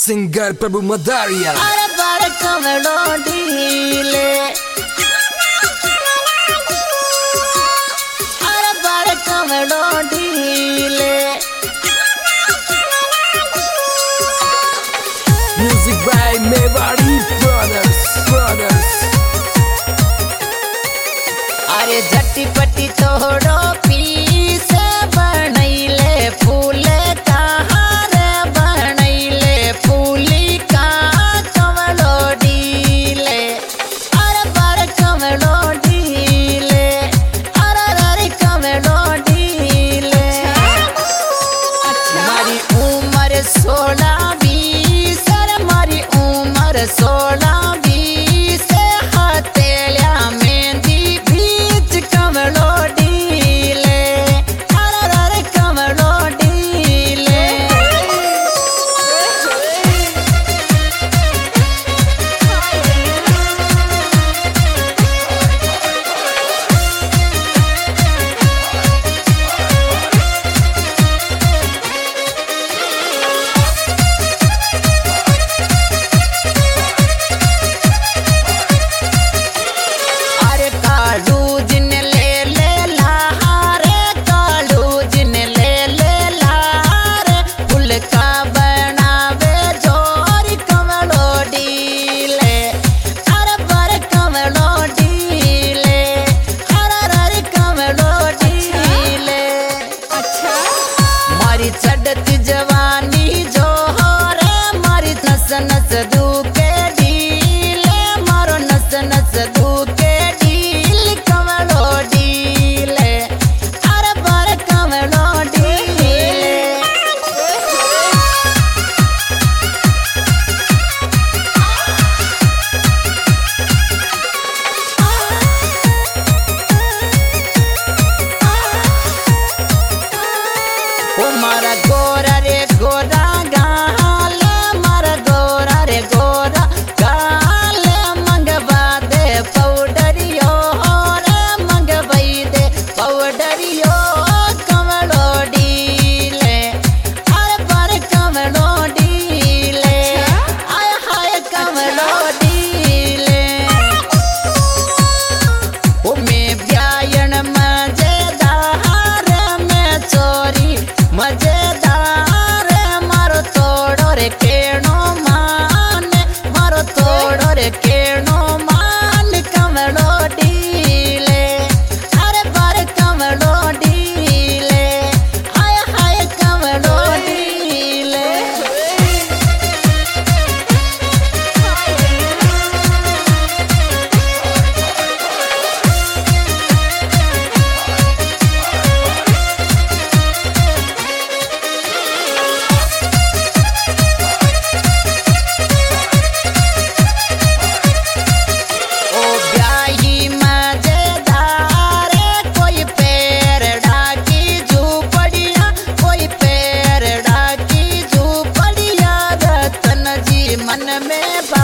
Singer प्रभु मदारिया। अरे बार कमड़ो ढीले, अरे बार कमड़ो ढीले। Music by Mewari brothers. अरे झटपटी तोड़ो पीस बनैले फूल का हार बनैले फूली का कमलो ढीले। अरे बार कमलो ढीले, अरे कमलो ढीले। मारी उम्र 16-20, अरे मारी उम्र 16-20 हथेलिया मेहंदी बीच कमलो ढीले। अरे कमलो ढीले। अरे कालू जिन ले ले लहारे, कालू जिन ले ले लहारे। फूल का बनावे जोरी कमलो ढीले। अरे बर कमलो ढीले, अरे कमलो ढीले। मारी चढ़ती जवानी जो हो रे, मारी नस नस दुखे ढीले, मारो नस नस दुखे ढील कमलो ढीले। अरे बार कमलो ढीले। ओ मारा गोरा रे गोरा गाल, मारा गोरा रे गोरा गाल। मंगवा दे पाउडरियो रे, मंगवाई दे पाउडरियो कमलो ढीले। अरे बार कमलो ढीले, आय हाय कमलो ढीले। ओ मैं ब्यायन मजेदार, मैं चोरी मजेदार। मारो तोड़ो रे केणो मान, मारो तोड़ो रे केणो मान कमलो ढीले। अरे बार कमलो ढीले, आय हाय कमलो ढीले। ओ ब्याही मजेदार, कोई पैर डाकी झूपड़िया, कोई पैर डाकी झूपड़िया। रतन जी मन में